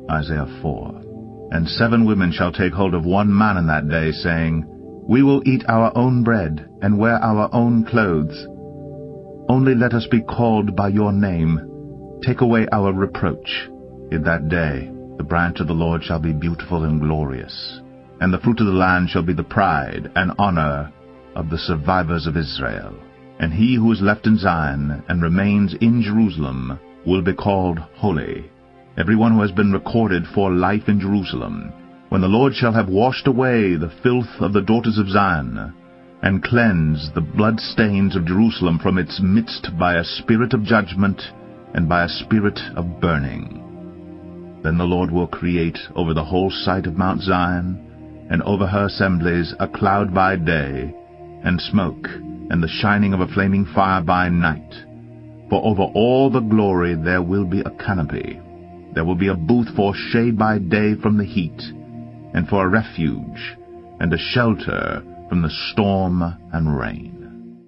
Isaiah 4. And 7 women shall take hold of one man in that day, saying, We will eat our own bread, and wear our own clothes. Only let us be called by your name. Take away our reproach. In that day the branch of the Lord shall be beautiful and glorious, and the fruit of the land shall be the pride and honor of the survivors of Israel. And he who is left in Zion and remains in Jerusalem will be called holy, everyone who has been recorded for life in Jerusalem, when the Lord shall have washed away the filth of the daughters of Zion, and cleansed the blood stains of Jerusalem from its midst by a spirit of judgment and by a spirit of burning. Then the Lord will create over the whole site of Mount Zion, and over her assemblies, a cloud by day, and smoke, and the shining of a flaming fire by night. For over all the glory there will be a canopy. There will be a booth for shade by day from the heat, and for a refuge, and a shelter from the storm and rain.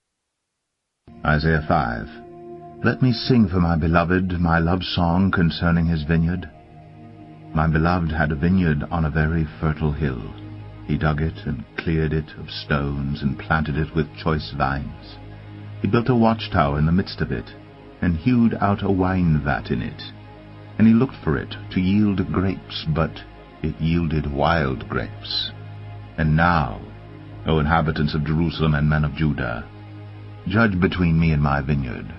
Isaiah 5. Let me sing for my beloved my love song concerning his vineyard. My beloved had a vineyard on a very fertile hill. He dug it and cleared it of stones and planted it with choice vines. He built a watchtower in the midst of it, and hewed out a wine vat in it. And he looked for it to yield grapes, but it yielded wild grapes. And now, O inhabitants of Jerusalem and men of Judah, judge between me and my vineyard.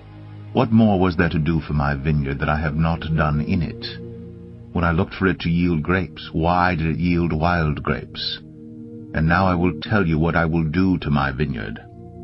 What more was there to do for my vineyard that I have not done in it? When I looked for it to yield grapes, why did it yield wild grapes? And now I will tell you what I will do to my vineyard.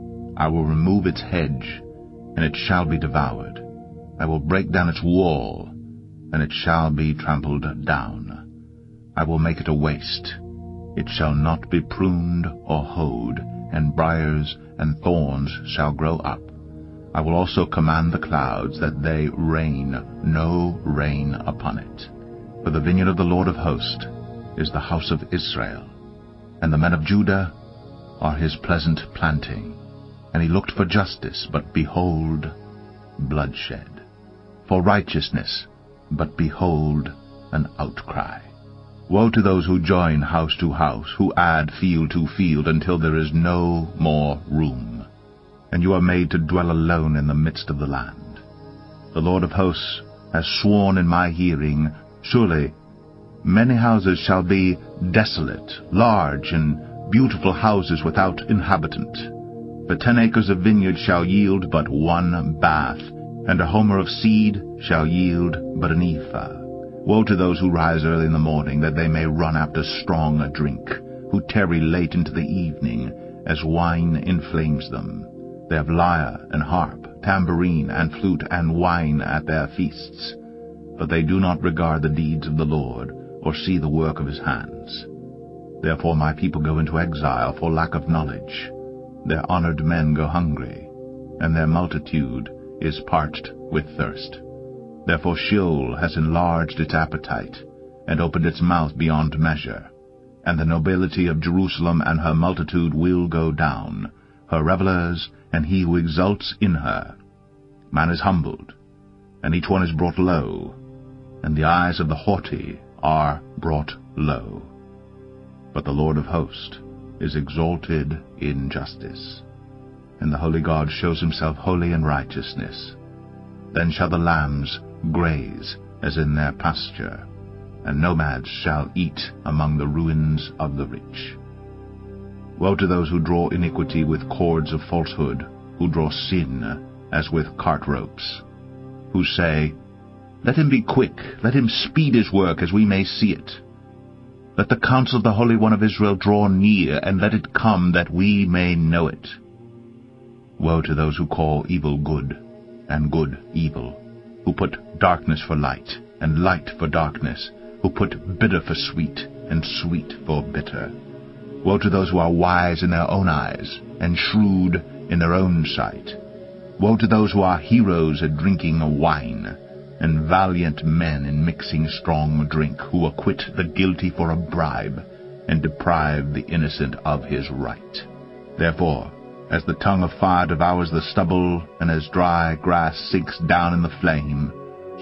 I will remove its hedge, and it shall be devoured. I will break down its wall, and it shall be trampled down. I will make it a waste. It shall not be pruned or hoed, and briars and thorns shall grow up. I will also command the clouds that they rain no rain upon it. For the vineyard of the Lord of hosts is the house of Israel, and the men of Judah are his pleasant planting. And he looked for justice, but behold, bloodshed. For righteousness, but behold, an outcry. Woe to those who join house to house, who add field to field, until there is no more room. And you are made to dwell alone in the midst of the land. The Lord of hosts has sworn in my hearing, surely many houses shall be desolate, large and beautiful houses without inhabitant. For 10 acres of vineyard shall yield but 1 bath, and a homer of seed shall yield but an ephah. Woe to those who rise early in the morning, that they may run after strong drink, who tarry late into the evening, as wine inflames them. They have lyre and harp, tambourine and flute and wine at their feasts. But they do not regard the deeds of the Lord, or see the work of his hands. Therefore my people go into exile for lack of knowledge. Their honored men go hungry, and their multitude is parched with thirst. Therefore Sheol has enlarged its appetite, and opened its mouth beyond measure. And the nobility of Jerusalem and her multitude will go down, her revelers, and he who exults in her. Man is humbled, and each one is brought low, and the eyes of the haughty are brought low. But the Lord of hosts is exalted in justice, and the holy God shows himself holy in righteousness. Then shall the lambs graze as in their pasture, and nomads shall eat among the ruins of the rich. Woe to those who draw iniquity with cords of falsehood, who draw sin as with cart ropes, who say, Let him be quick, let him speed his work, as we may see it. Let the counsel of the Holy One of Israel draw near, and let it come, that we may know it. Woe to those who call evil good, and good evil, who put darkness for light, and light for darkness, who put bitter for sweet, and sweet for bitter. Woe to those who are wise in their own eyes, and shrewd in their own sight. Woe to those who are heroes at drinking wine, and valiant men in mixing strong drink, who acquit the guilty for a bribe, and deprive the innocent of his right. Therefore, as the tongue of fire devours the stubble, and as dry grass sinks down in the flame,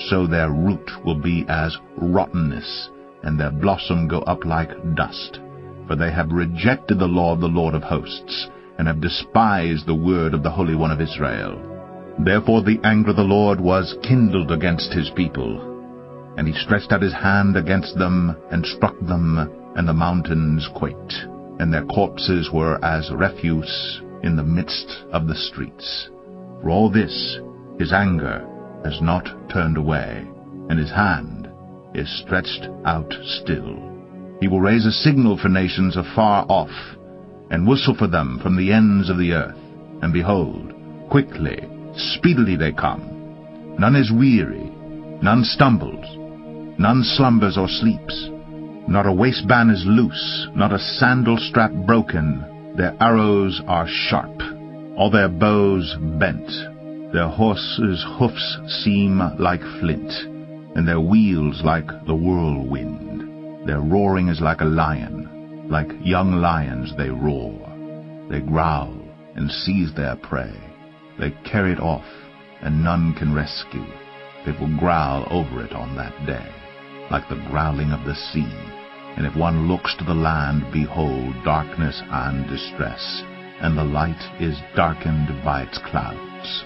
so their root will be as rottenness, and their blossom go up like dust. For they have rejected the law of the Lord of hosts, and have despised the word of the Holy One of Israel. Therefore the anger of the Lord was kindled against his people, and he stretched out his hand against them, and struck them, and the mountains quaked, and their corpses were as refuse in the midst of the streets. For all this his anger has not turned away, and his hand is stretched out still. He will raise a signal for nations afar off, and whistle for them from the ends of the earth. And behold, quickly, speedily they come. None is weary, none stumbles, none slumbers or sleeps. Not a waistband is loose, not a sandal strap broken. Their arrows are sharp, all their bows bent. Their horses' hoofs seem like flint, and their wheels like the whirlwind. Their roaring is like a lion, like young lions they roar. They growl and seize their prey. They carry it off, and none can rescue. They will growl over it on that day, like the growling of the sea. And if one looks to the land, behold, darkness and distress, and the light is darkened by its clouds.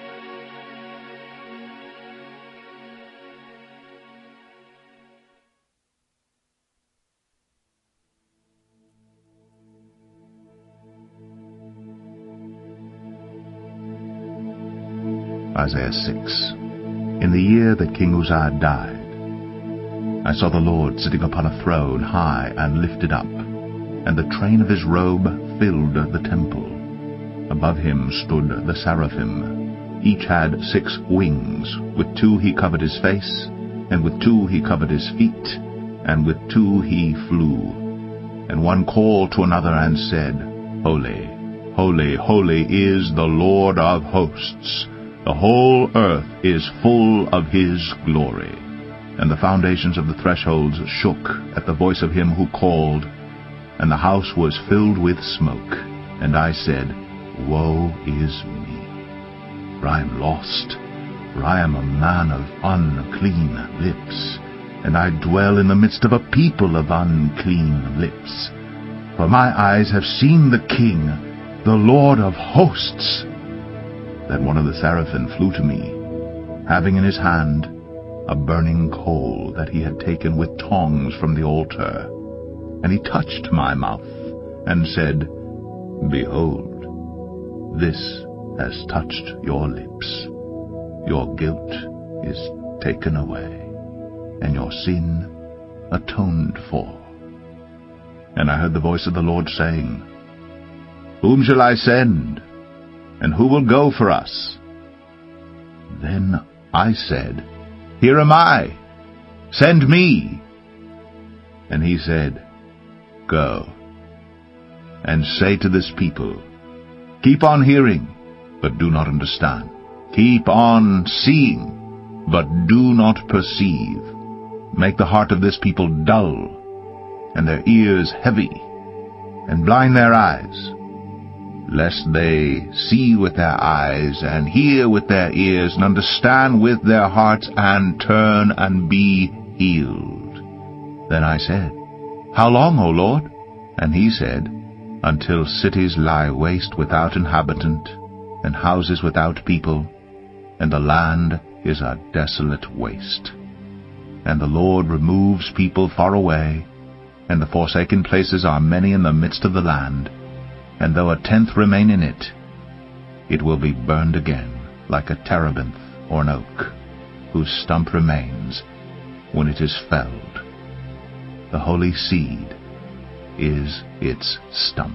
Isaiah 6. In the year that King Uzziah died, I saw the Lord sitting upon a throne high and lifted up, and the train of his robe filled the temple. Above him stood the seraphim. Each had 6 wings. With 2 he covered his face, and with 2 he covered his feet, and with 2 he flew. And one called to another and said, Holy, holy, holy is the Lord of hosts. The whole earth is full of his glory. And the foundations of the thresholds shook at the voice of him who called, and the house was filled with smoke. And I said, Woe is me, for I am lost, for I am a man of unclean lips, and I dwell in the midst of a people of unclean lips. For my eyes have seen the King, the Lord of hosts. Then one of the seraphim flew to me, having in his hand a burning coal that he had taken with tongs from the altar. And he touched my mouth, and said, Behold, this has touched your lips. Your guilt is taken away, and your sin atoned for. And I heard the voice of the Lord saying, Whom shall I send? And who will go for us? Then I said, Here am I. Send me. And he said, Go, and say to this people, Keep on hearing, but do not understand. Keep on seeing, but do not perceive. Make the heart of this people dull, and their ears heavy, and blind their eyes, lest they see with their eyes, and hear with their ears, and understand with their hearts, and turn and be healed. Then I said, How long, O Lord? And he said, Until cities lie waste without inhabitant, and houses without people, and the land is a desolate waste. And the Lord removes people far away, and the forsaken places are many in the midst of the land. And though 1/10 remain in it, it will be burned again, like a terebinth or an oak, whose stump remains when it is felled. The holy seed is its stump.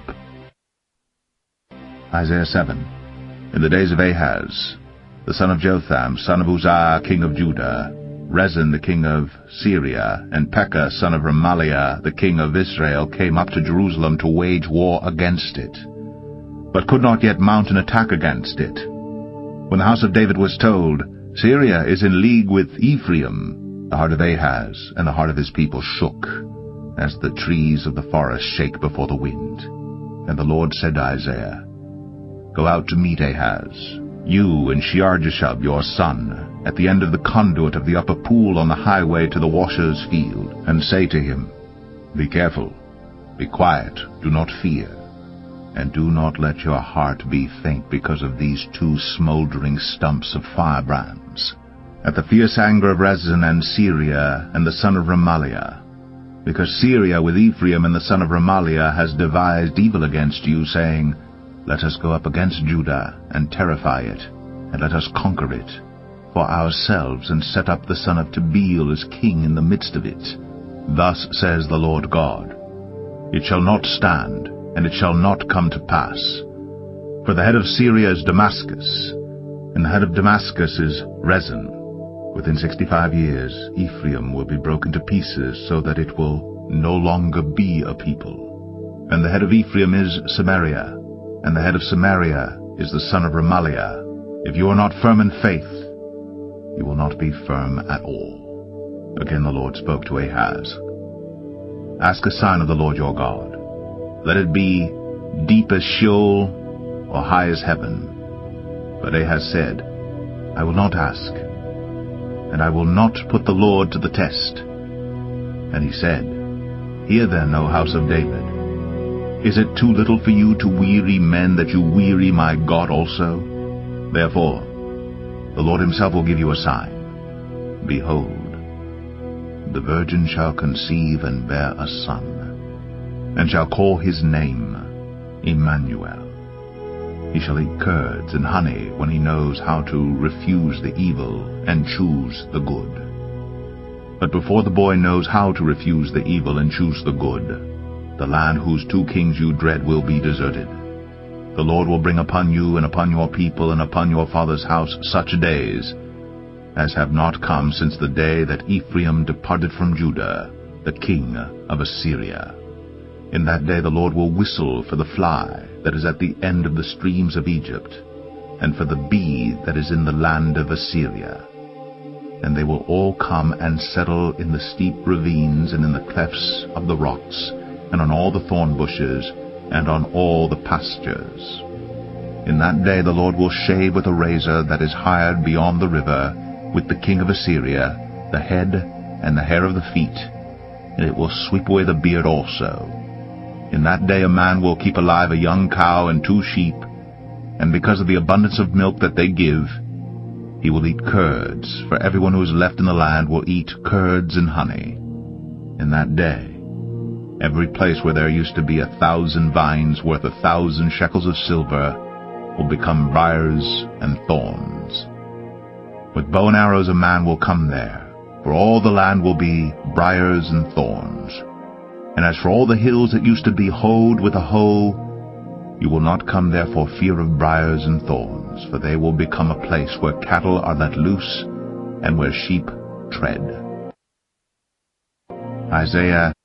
Isaiah 7. In the days of Ahaz, the son of Jotham, son of Uzziah, king of Judah, Rezin the king of Syria, and Pekah son of Remaliah the king of Israel came up to Jerusalem to wage war against it, but could not yet mount an attack against it. When the house of David was told, Syria is in league with Ephraim, the heart of Ahaz and the heart of his people shook, as the trees of the forest shake before the wind. And the Lord said to Isaiah, Go out to meet Ahaz, You and Shear-jashub your son, at the end of the conduit of the upper pool on the highway to the washer's field, and say to him, Be careful, be quiet, do not fear, and do not let your heart be faint because of these two smoldering stumps of firebrands, at the fierce anger of Rezin and Syria and the son of Remaliah, because Syria with Ephraim and the son of Remaliah has devised evil against you, saying, Let us go up against Judah, and terrify it, and let us conquer it for ourselves, and set up the son of Tabeel as king in the midst of it. Thus says the Lord God, It shall not stand, and it shall not come to pass. For the head of Syria is Damascus, and the head of Damascus is Rezin. Within 65 years Ephraim will be broken to pieces, so that it will no longer be a people. And the head of Ephraim is Samaria, and the head of Samaria is the son of Remaliah. If you are not firm in faith, you will not be firm at all. Again the Lord spoke to Ahaz. Ask a sign of the Lord your God. Let it be deep as Sheol, or high as heaven. But Ahaz said, I will not ask, and I will not put the Lord to the test. And he said, Hear then, O house of David. Is it too little for you to weary men, that you weary my God also? Therefore, the Lord himself will give you a sign. Behold, the virgin shall conceive and bear a son, and shall call his name Emmanuel. He shall eat curds and honey when he knows how to refuse the evil and choose the good. But before the boy knows how to refuse the evil and choose the good, the land whose two kings you dread will be deserted. The Lord will bring upon you and upon your people and upon your father's house such days as have not come since the day that Ephraim departed from Judah, the king of Assyria. In that day the Lord will whistle for the fly that is at the end of the streams of Egypt, and for the bee that is in the land of Assyria. And they will all come and settle in the steep ravines and in the clefts of the rocks, and on all the thorn bushes, and on all the pastures. In that day the Lord will shave with a razor that is hired beyond the river, with the king of Assyria, the head and the hair of the feet, and it will sweep away the beard also. In that day a man will keep alive a young cow and 2 sheep, and because of the abundance of milk that they give, he will eat curds, for everyone who is left in the land will eat curds and honey. In that day, every place where there used to be 1,000 vines worth 1,000 shekels of silver will become briars and thorns. With bow and arrows a man will come there, for all the land will be briars and thorns. And as for all the hills that used to be hoed with a hoe, you will not come there for fear of briars and thorns, for they will become a place where cattle are let loose and where sheep tread. Isaiah